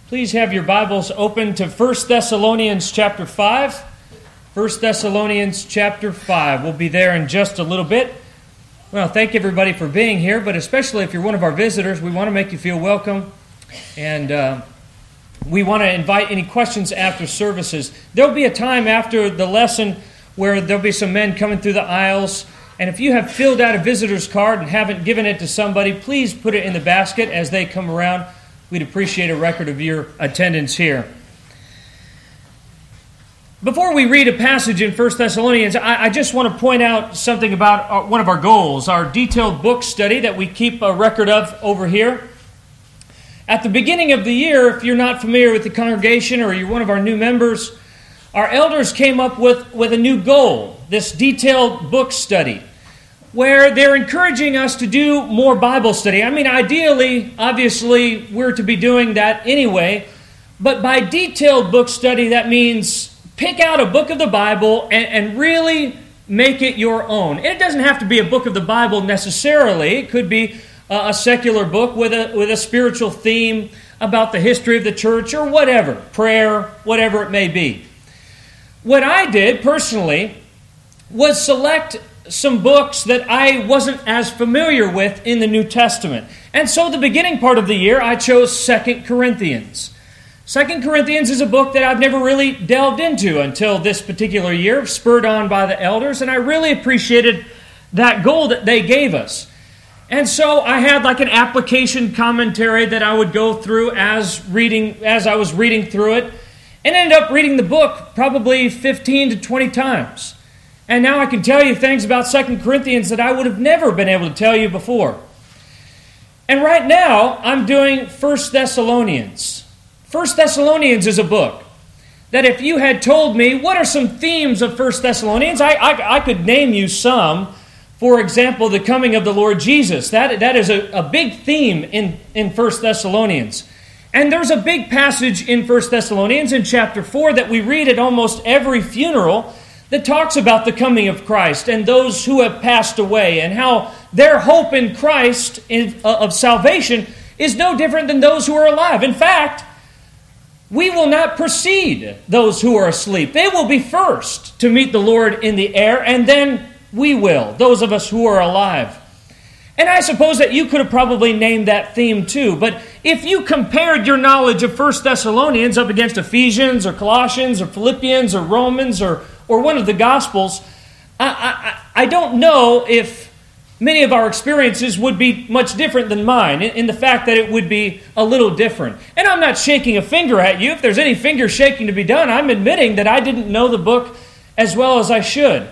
Please have your Bibles open to 1 Thessalonians chapter 5. 1 Thessalonians chapter 5. We'll be there in just a little bit. Well, thank everybody for being here, but especially if you're one of our visitors, we want to make you feel welcome. And we want to invite any questions after services. There'll be a time after the lesson where there'll be some men coming through the aisles. And if you have filled out a visitor's card and haven't given it to somebody, please put it in the basket as they come around. We'd appreciate a record of your attendance here. Before we read a passage in 1 Thessalonians, I just want to point out something about one of our goals, our detailed book study that we keep a record of over here. At the beginning of the year, if you're not familiar with the congregation or you're one of our new members, our elders came up with a new goal, this detailed book study, where they're encouraging us to do more Bible study. I mean, ideally, obviously, we're to be doing that anyway, but by detailed book study, that means pick out a book of the Bible and really make it your own. It doesn't have to be a book of the Bible necessarily. It could be a secular book with a spiritual theme about the history of the church or whatever, prayer, whatever it may be. What I did personally was select some books that I wasn't as familiar with in the New Testament. And so the beginning part of the year, I chose 2 Corinthians. 2 Corinthians is a book that I've never really delved into until this particular year, spurred on by the elders, and I really appreciated that goal that they gave us. And so I had like an application commentary that I would go through as I was reading through it, and ended up reading the book probably 15 to 20 times. And now I can tell you things about 2 Corinthians that I would have never been able to tell you before. And right now, I'm doing 1 Thessalonians. 1 Thessalonians is a book that if you had told me, what are some themes of 1 Thessalonians? I could name you some. For example, the coming of the Lord Jesus. That is a big theme in 1 Thessalonians. And there's a big passage in 1 Thessalonians in chapter 4 that we read at almost every funeral that talks about the coming of Christ and those who have passed away and how their hope in Christ of salvation is no different than those who are alive. In fact, we will not precede those who are asleep. They will be first to meet the Lord in the air, and then we will, those of us who are alive. And I suppose that you could have probably named that theme too, but if you compared your knowledge of 1 Thessalonians up against Ephesians or Colossians or Philippians or Romans or one of the Gospels, I don't know if many of our experiences would be much different than mine in the fact that it would be a little different. And I'm not shaking a finger at you. If there's any finger shaking to be done, I'm admitting that I didn't know the book as well as I should.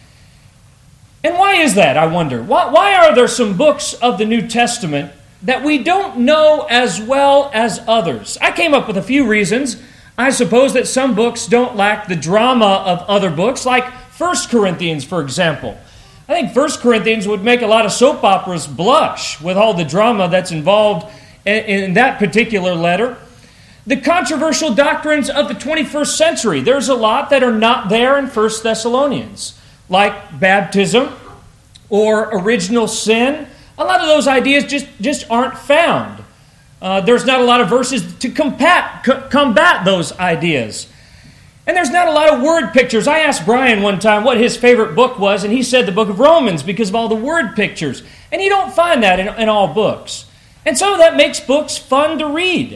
And why is that, I wonder? Why are there some books of the New Testament that we don't know as well as others? I came up with a few reasons. I suppose that some books don't lack the drama of other books, like 1 Corinthians, for example. I think 1 Corinthians would make a lot of soap operas blush with all the drama that's involved in that particular letter. The controversial doctrines of the 21st century, there's a lot that are not there in 1 Thessalonians, like baptism or original sin. A lot of those ideas just aren't found. There's not a lot of verses to combat those ideas. And there's not a lot of word pictures. I asked Brian one time what his favorite book was, and he said the book of Romans because of all the word pictures. And you don't find that in all books. And so that makes books fun to read.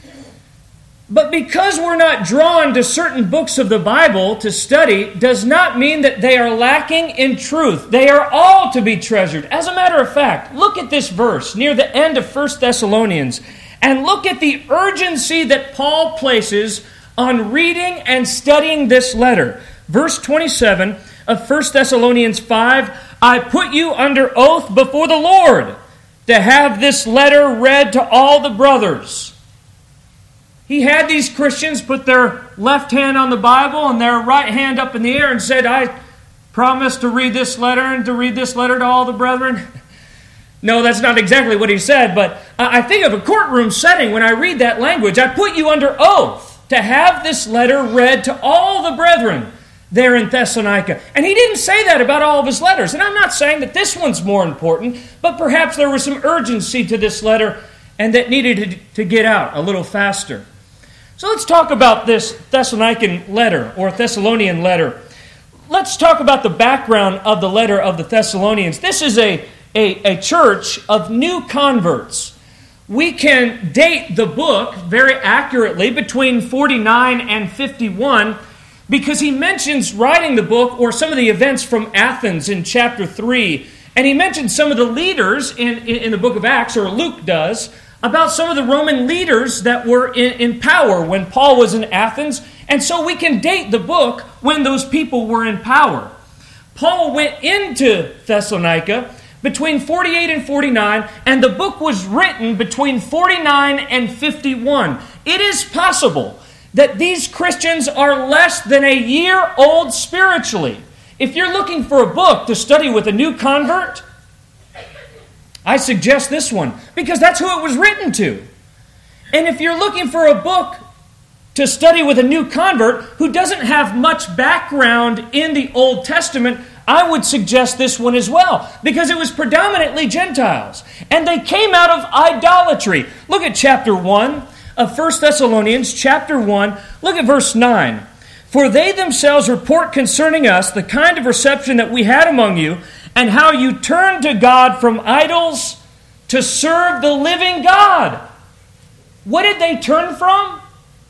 But because we're not drawn to certain books of the Bible to study does not mean that they are lacking in truth. They are all to be treasured. As a matter of fact, look at this verse near the end of 1 Thessalonians and look at the urgency that Paul places on reading and studying this letter. Verse 27 of 1 Thessalonians 5, I put you under oath before the Lord to have this letter read to all the brothers. He had these Christians put their left hand on the Bible and their right hand up in the air and said, I promise to read this letter and to read this letter to all the brethren. No, that's not exactly what he said, but I think of a courtroom setting when I read that language. I put you under oath to have this letter read to all the brethren there in Thessalonica. And he didn't say that about all of his letters. And I'm not saying that this one's more important, but perhaps there was some urgency to this letter and that needed to get out a little faster. So let's talk about this Thessalonican letter or Thessalonian letter. Let's talk about the background of the letter of the Thessalonians. This is a church of new converts. We can date the book very accurately between 49 and 51 because he mentions writing the book or some of the events from Athens in chapter 3. And he mentions some of the leaders in the book of Acts, or Luke does, about some of the Roman leaders that were in power when Paul was in Athens. And so we can date the book when those people were in power. Paul went into Thessalonica between 48 and 49, and the book was written between 49 and 51. It is possible that these Christians are less than a year old spiritually. If you're looking for a book to study with a new convert, I suggest this one, because that's who it was written to. And if you're looking for a book to study with a new convert who doesn't have much background in the Old Testament, I would suggest this one as well, because it was predominantly Gentiles. And they came out of idolatry. Look at chapter 1 of 1 Thessalonians, chapter 1. Look at verse 9. For they themselves report concerning us the kind of reception that we had among you, and how you turned to God from idols to serve the living God. What did they turn from?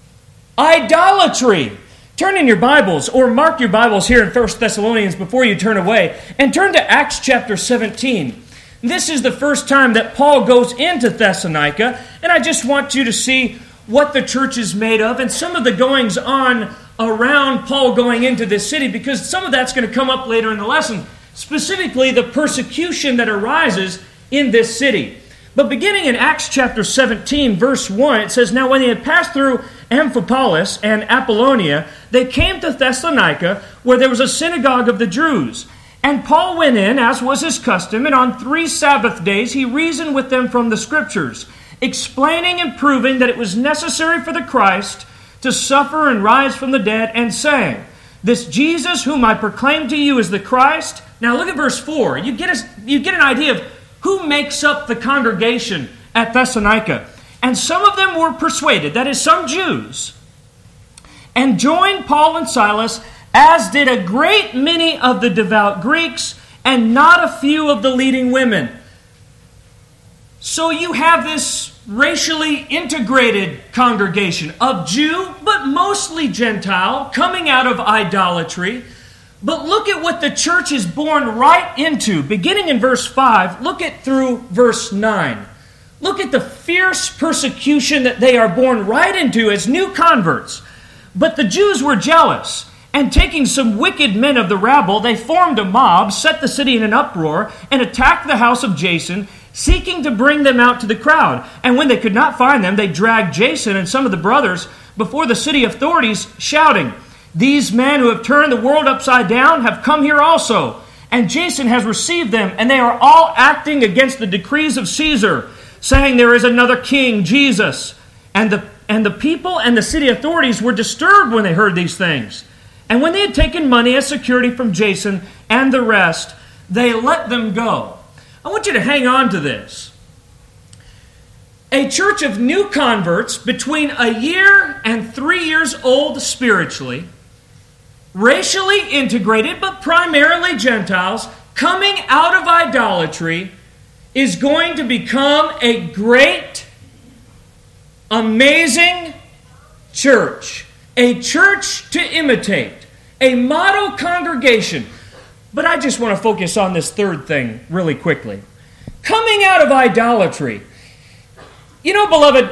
Idolatry. Turn in your Bibles, or mark your Bibles here in 1 Thessalonians before you turn away, and turn to Acts chapter 17. This is the first time that Paul goes into Thessalonica, and I just want you to see what the church is made of and some of the goings on around Paul going into this city, because some of that's going to come up later in the lesson. Specifically, the persecution that arises in this city. But beginning in Acts chapter 17, verse 1, it says, Now when they had passed through Amphipolis and Apollonia, they came to Thessalonica, where there was a synagogue of the Jews. And Paul went in, as was his custom, and on 3 Sabbath days he reasoned with them from the Scriptures, explaining and proving that it was necessary for the Christ to suffer and rise from the dead, and saying, This Jesus whom I proclaim to you is the Christ. Now look at verse 4. You get an idea of who makes up the congregation at Thessalonica. And some of them were persuaded, that is, some Jews, and joined Paul and Silas, as did a great many of the devout Greeks, and not a few of the leading women. So you have this racially integrated congregation of Jew, but mostly Gentile, coming out of idolatry. But look at what the church is born right into. Beginning in verse 5, look at through verse 9. Look at the fierce persecution that they are born right into as new converts. But the Jews were jealous, and taking some wicked men of the rabble, they formed a mob, set the city in an uproar, and attacked the house of Jason, seeking to bring them out to the crowd. And when they could not find them, they dragged Jason and some of the brothers before the city authorities, shouting, These men who have turned the world upside down have come here also. And Jason has received them, and they are all acting against the decrees of Caesar, saying there is another king, Jesus. And the people and the city authorities were disturbed when they heard these things. And when they had taken money as security from Jason and the rest, they let them go. I want you to hang on to this. A church of new converts between a year and 3 years old spiritually, racially integrated, but primarily Gentiles, coming out of idolatry, is going to become a great, amazing church. A church to imitate. A model congregation. But I just want to focus on this third thing really quickly. Coming out of idolatry. You know, beloved,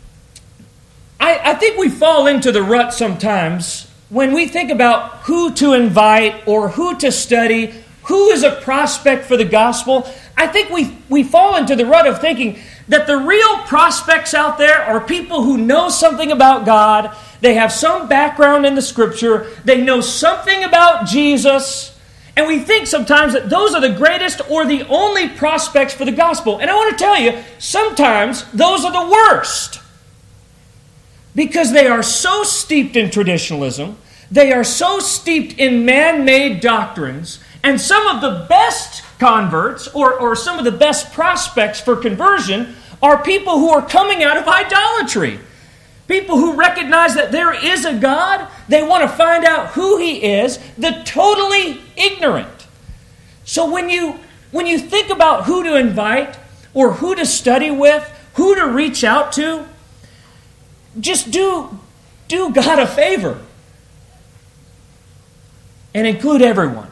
I think we fall into the rut sometimes when we think about who to invite or who to study, who is a prospect for the gospel. I think we fall into the rut of thinking that the real prospects out there are people who know something about God, they have some background in the Scripture, they know something about Jesus, and we think sometimes that those are the greatest or the only prospects for the gospel. And I want to tell you, sometimes those are the worst. Because they are so steeped in traditionalism, they are so steeped in man-made doctrines, and some of the best converts, or some of the best prospects for conversion, are people who are coming out of idolatry. People who recognize that there is a God, they want to find out who He is, the totally ignorant. So when you think about who to invite or who to study with, who to reach out to, just do God a favor and include everyone.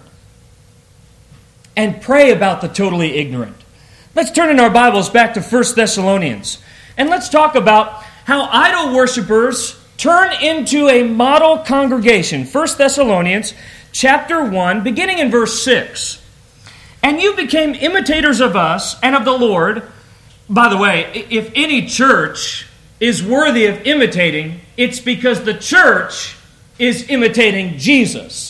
And pray about the totally ignorant. Let's turn in our Bibles back to 1 Thessalonians. And let's talk about how idol worshipers turn into a model congregation. 1 Thessalonians chapter 1, beginning in verse 6. And you became imitators of us and of the Lord. By the way, if any church is worthy of imitating, it's because the church is imitating Jesus.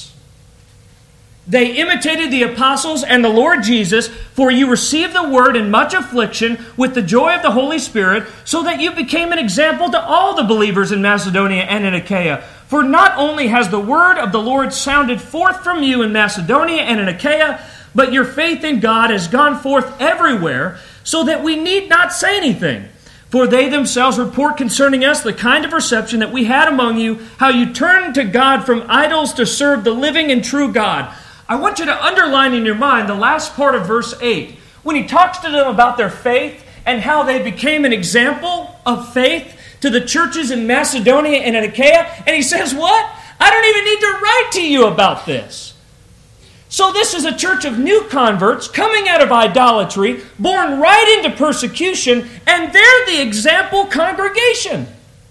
They imitated the apostles and the Lord Jesus, for you received the word in much affliction with the joy of the Holy Spirit, so that you became an example to all the believers in Macedonia and in Achaia. For not only has the word of the Lord sounded forth from you in Macedonia and in Achaia, but your faith in God has gone forth everywhere, so that we need not say anything. For they themselves report concerning us the kind of reception that we had among you, how you turned to God from idols to serve the living and true God. I want you to underline in your mind the last part of verse 8. When he talks to them about their faith and how they became an example of faith to the churches in Macedonia and in Achaia, and he says, what? I don't even need to write to you about this. So this is a church of new converts coming out of idolatry, born right into persecution, and they're the example congregation.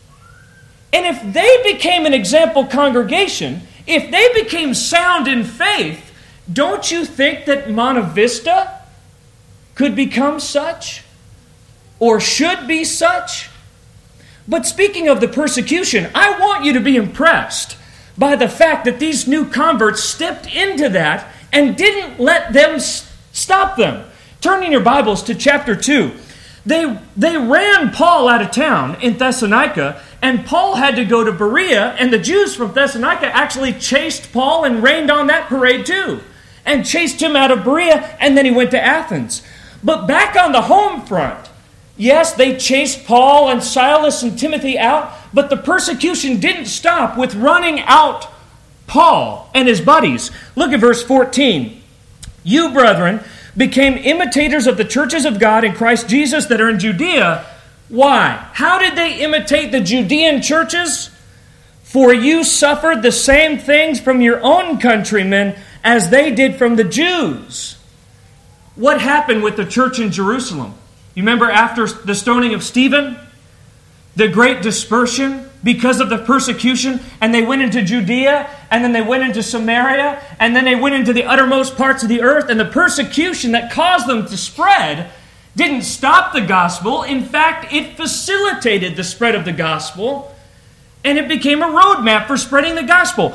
And if they became an example congregation, if they became sound in faith, don't you think that Monte Vista could become such? Or should be such? But speaking of the persecution, I want you to be impressed by the fact that these new converts stepped into that and didn't let them stop them. Turn in your Bibles to chapter 2. They ran Paul out of town in Thessalonica, and Paul had to go to Berea, and the Jews from Thessalonica actually chased Paul and rained on that parade too, and chased him out of Berea, and then he went to Athens. But back on the home front, yes, they chased Paul and Silas and Timothy out, but the persecution didn't stop with running out Paul and his buddies. Look at verse 14. You, brethren, became imitators of the churches of God in Christ Jesus that are in Judea. Why? How did they imitate the Judean churches? For you suffered the same things from your own countrymen as they did from the Jews. What happened with the church in Jerusalem? You remember after the stoning of Stephen? The great dispersion because of the persecution, and they went into Judea, and then they went into Samaria, and then they went into the uttermost parts of the earth, and the persecution that caused them to spread didn't stop the gospel. In fact, it facilitated the spread of the gospel, and it became a roadmap for spreading the gospel.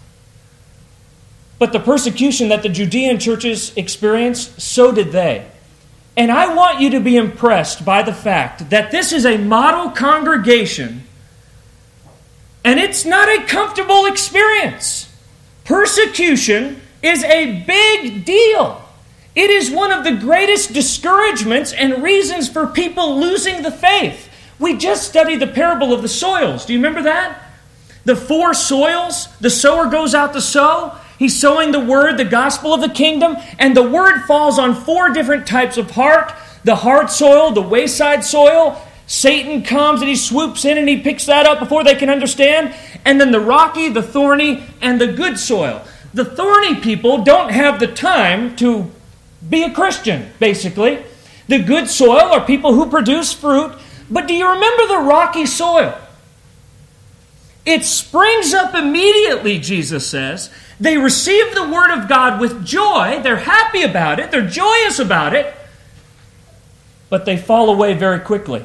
But the persecution that the Judean churches experienced, so did they. And I want you to be impressed by the fact that this is a model congregation, and it's not a comfortable experience. Persecution is a big deal. It is one of the greatest discouragements and reasons for people losing the faith. We just studied the parable of the soils. Do you remember that? The 4 soils. The sower goes out to sow. He's sowing the word, the gospel of the kingdom, and the word falls on 4 different types of heart. The hard soil, the wayside soil. Satan comes and he swoops in and he picks that up before they can understand. And then the rocky, the thorny, and the good soil. The thorny people don't have the time to be a Christian, basically. The good soil are people who produce fruit. But do you remember the rocky soil? It springs up immediately, Jesus says. They receive the word of God with joy. They're happy about it. They're joyous about it. But they fall away very quickly.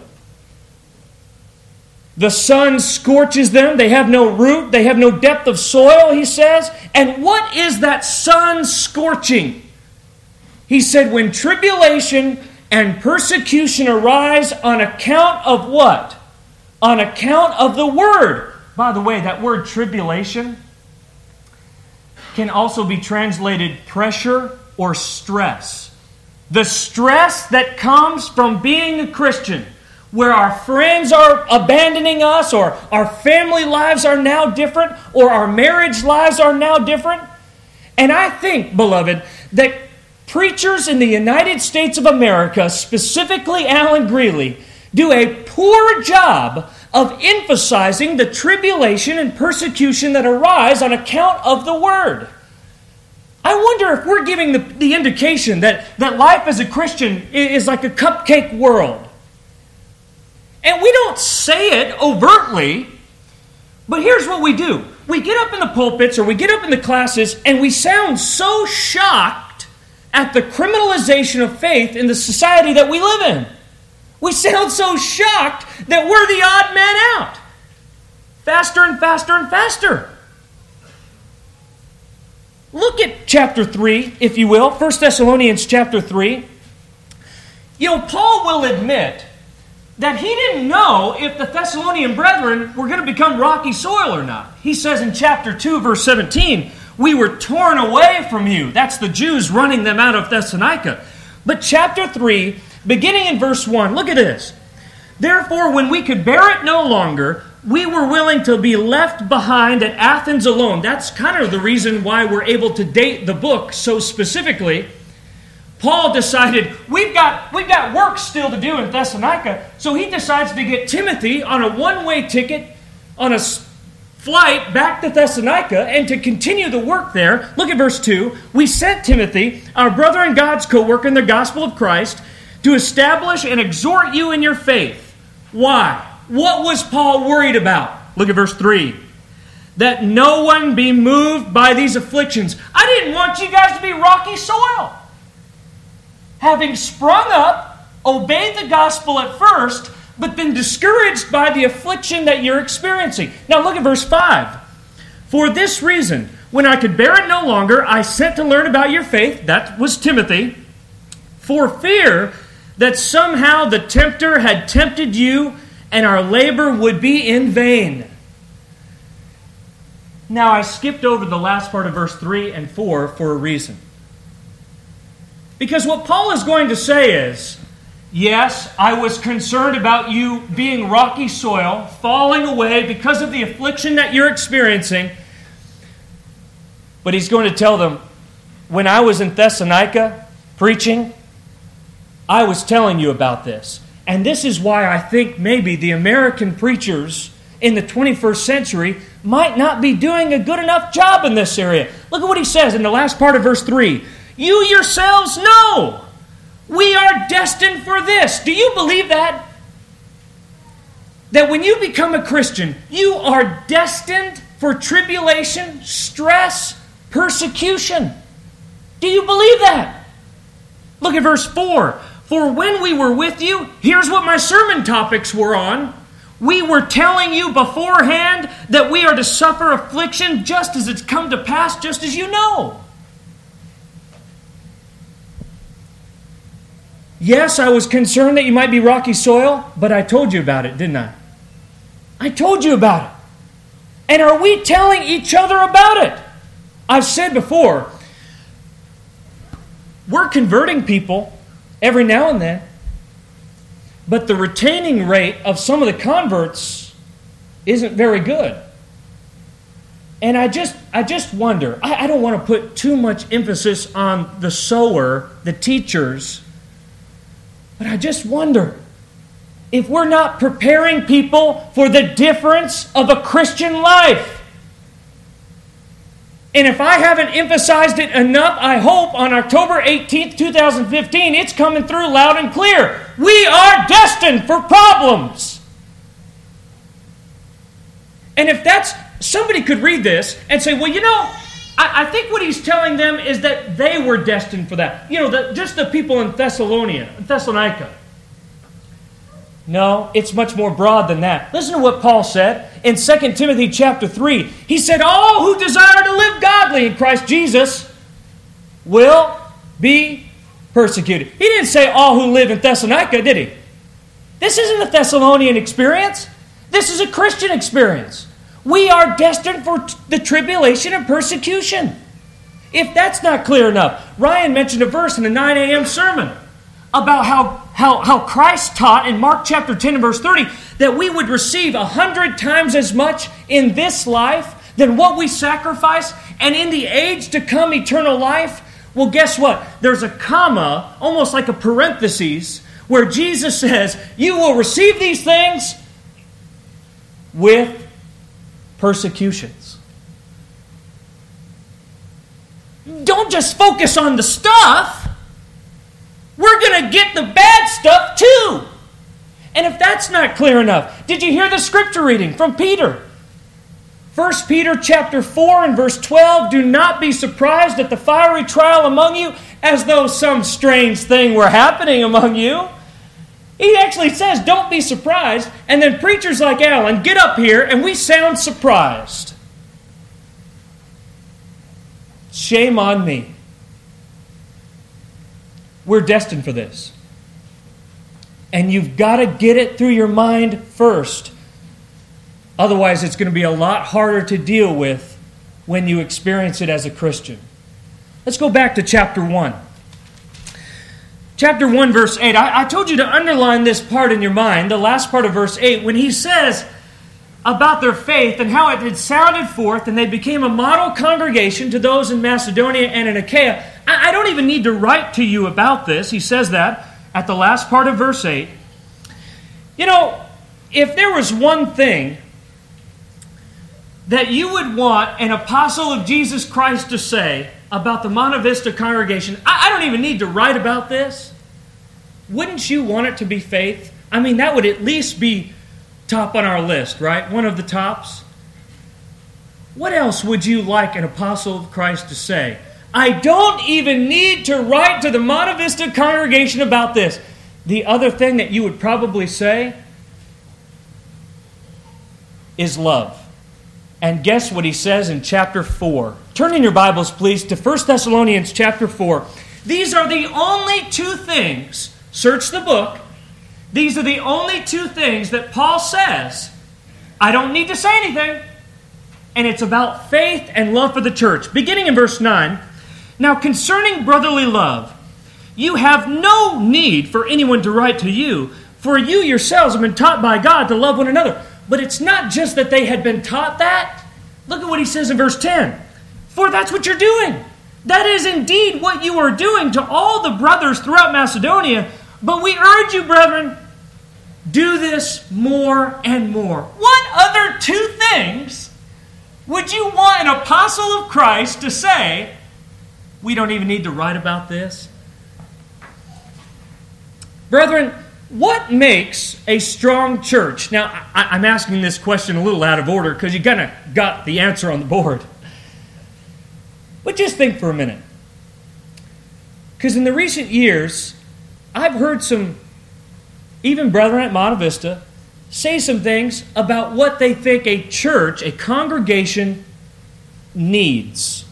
The sun scorches them. They have no root. They have no depth of soil, he says. And what is that sun scorching? He said, when tribulation and persecution arise on account of what? On account of the word. By the way, that word tribulation can also be translated pressure or stress. The stress that comes from being a Christian. where our friends are abandoning us, or our family lives are now different, or our marriage lives are now different. And I think, beloved, that preachers in the United States of America, specifically Alan Greeley, do a poor job of emphasizing the tribulation and persecution that arise on account of the Word. I wonder if we're giving the indication that life as a Christian is like a cupcake world. And we don't say it overtly, but here's what we do. We get up in the pulpits or we get up in the classes and we sound so shocked at the criminalization of faith in the society that we live in. We sound so shocked that we're the odd man out. Faster and faster and faster. Look at chapter 3, if you will, 1 Thessalonians chapter 3. Paul will admit that he didn't know if the Thessalonian brethren were going to become rocky soil or not. He says in chapter 2, verse 17, we were torn away from you. That's the Jews running them out of Thessalonica. But chapter 3, beginning in verse 1, look at this. Therefore, when we could bear it no longer, we were willing to be left behind at Athens alone. That's kind of the reason why we're able to date the book so specifically. Paul decided, we've got work still to do in Thessalonica, so he decides to get Timothy on a one-way ticket on a flight back to Thessalonica and to continue the work there. Look at verse 2. We sent Timothy, our brother and God's co-worker in the gospel of Christ, to establish and exhort you in your faith. Why? What was Paul worried about? Look at verse 3. That no one be moved by these afflictions. I didn't want you guys to be rocky soil. Having sprung up, obeyed the gospel at first, but been discouraged by the affliction that you're experiencing. Now look at verse 5. For this reason, when I could bear it no longer, I sent to learn about your faith, that was Timothy, for fear that somehow the tempter had tempted you and our labor would be in vain. Now I skipped over the last part of verse 3 and 4 for a reason. Because what Paul is going to say is, yes, I was concerned about you being rocky soil, falling away because of the affliction that you're experiencing. But he's going to tell them, when I was in Thessalonica preaching, I was telling you about this. And this is why I think maybe the American preachers in the 21st century might not be doing a good enough job in this area. Look at what he says in the last part of verse 3. You yourselves know we are destined for this. Do you believe that? That when you become a Christian, you are destined for tribulation, stress, persecution. Do you believe that? Look at verse 4. For when we were with you, here's what my sermon topics were on. We were telling you beforehand that we are to suffer affliction just as it's come to pass, just as you know. Yes, I was concerned that you might be rocky soil, but I told you about it, didn't I? I told you about it. And are we telling each other about it? I've said before, we're converting people every now and then, but the retaining rate of some of the converts isn't very good. And I just wonder, I don't want to put too much emphasis on the sower, the teachers, but I just wonder if we're not preparing people for the difference of a Christian life. And if I haven't emphasized it enough, I hope on October 18th, 2015, it's coming through loud and clear. We are destined for problems. And if that's, somebody could read this and say, well, I think what he's telling them is that they were destined for that. Just the people in Thessalonica. No, it's much more broad than that. Listen to what Paul said in 2 Timothy chapter 3. He said, all who desire to live godly in Christ Jesus will be persecuted. He didn't say all who live in Thessalonica, did he? This isn't a Thessalonian experience. This is a Christian experience. We are destined for the tribulation and persecution. If that's not clear enough, Ryan mentioned a verse in the 9 a.m. sermon. about how Christ taught in Mark chapter 10 and verse 30 that we would receive 100 times as much in this life than what we sacrifice, and in the age to come eternal life? Well, guess what? There's a comma, almost like a parenthesis, where Jesus says, you will receive these things with persecutions. Don't just focus on the stuff. We're going to get the bad stuff too. And if that's not clear enough, did you hear the scripture reading from Peter? 1 Peter chapter 4 and verse 12, do not be surprised at the fiery trial among you as though some strange thing were happening among you. He actually says, don't be surprised. And then preachers like Alan get up here and we sound surprised. Shame on me. We're destined for this. And you've got to get it through your mind first. Otherwise, it's going to be a lot harder to deal with when you experience it as a Christian. Let's go back to chapter 1. Chapter 1, verse 8. I told you to underline this part in your mind, the last part of verse 8, when he says about their faith and how it had sounded forth and they became a model congregation to those in Macedonia and in Achaia. I don't even need to write to you about this. He says that at the last part of verse 8. You know, if there was one thing that you would want an apostle of Jesus Christ to say about the Monte Vista congregation, I don't even need to write about this. Wouldn't you want it to be faith? I mean, that would at least be top on our list, right? One of the tops. What else would you like an apostle of Christ to say? I don't even need to write to the Monte Vista congregation about this. The other thing that you would probably say is love. And guess what he says in chapter 4? Turn in your Bibles, please, to 1 Thessalonians chapter 4. These are the only two things, search the book, these are the only two things that Paul says, I don't need to say anything. And it's about faith and love for the church. Beginning in verse 9, now concerning brotherly love, you have no need for anyone to write to you, for you yourselves have been taught by God to love one another. But it's not just that they had been taught that. Look at what he says in verse 10. For that's what you're doing. That is indeed what you are doing to all the brothers throughout Macedonia. But we urge you, brethren, do this more and more. What other two things would you want an apostle of Christ to say, we don't even need to write about this? Brethren, what makes a strong church? Now, I'm asking this question a little out of order because you kind of got the answer on the board. But just think for a minute. Because in the recent years, I've heard some, even brethren at Monte Vista, say some things about what they think a church, a congregation, needs.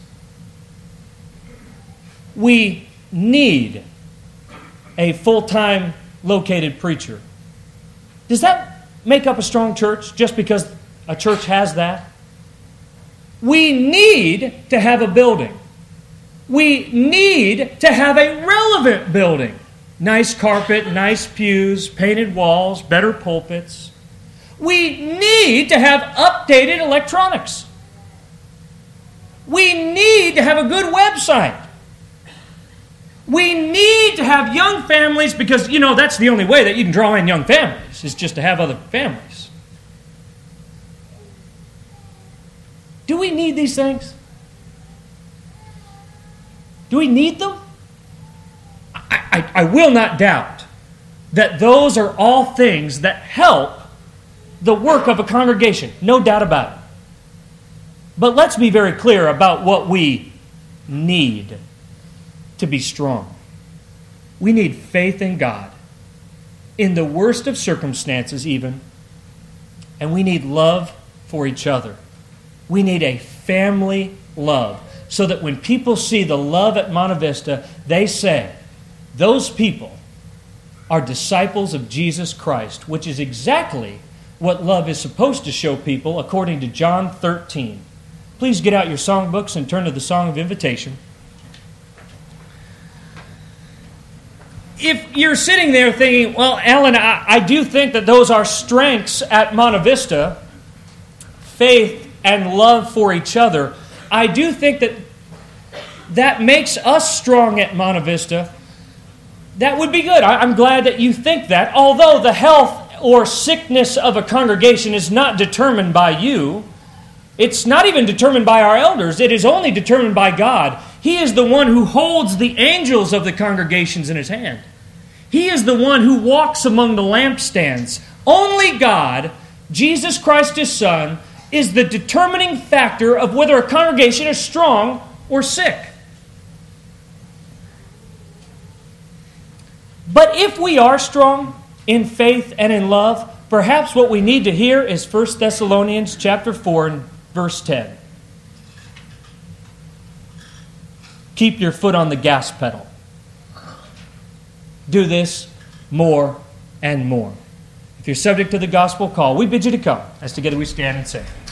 We need a full-time located preacher. Does that make up a strong church just because a church has that? We need to have a building. We need to have a relevant building. Nice carpet, nice pews, painted walls, better pulpits. We need to have updated electronics. We need to have a good website. We need to have young families because, you know, that's the only way that you can draw in young families is just to have other families. Do we need these things? Do we need them? I will not doubt that those are all things that help the work of a congregation. No doubt about it. But let's be very clear about what we need to be strong. We need faith in God, in the worst of circumstances even, and we need love for each other. We need a family love, so that when people see the love at Monte Vista, they say, those people are disciples of Jesus Christ, which is exactly what love is supposed to show people according to John 13. Please get out your songbooks and turn to the Song of Invitation. if you're sitting there thinking, well, Alan, I do think that those are strengths at Monte Vista, faith and love for each other. I do think that makes us strong at Monte Vista. That would be good. I'm glad that you think that. Although the health or sickness of a congregation is not determined by you, it's not even determined by our elders. It is only determined by God. He is the one who holds the angels of the congregations in His hand. He is the one who walks among the lampstands. Only God, Jesus Christ His Son, is the determining factor of whether a congregation is strong or sick. But if we are strong in faith and in love, perhaps what we need to hear is 1 Thessalonians chapter 4 and verse 10. Keep your foot on the gas pedal. Do this more and more. If you're subject to the gospel call, we bid you to come as together we stand and sing.